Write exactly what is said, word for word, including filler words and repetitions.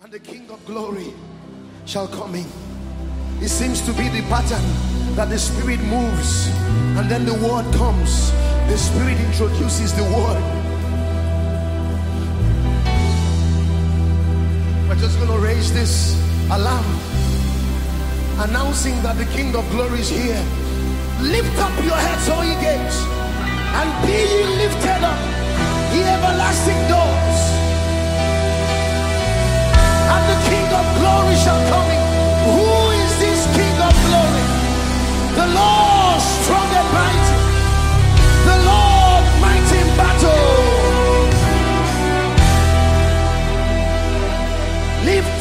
and the King of glory shall come in. It seems to be the pattern that the Spirit moves and then the word comes. The Spirit introduces the word. We're just going to raise this alarm, announcing that the King of glory is here. Lift up your heads, all ye gates, and be ye lifted up, ye everlasting doors, and the King of glory shall come in. Who is this King of glory? The Lord strong and mighty, the Lord mighty in battle. Lift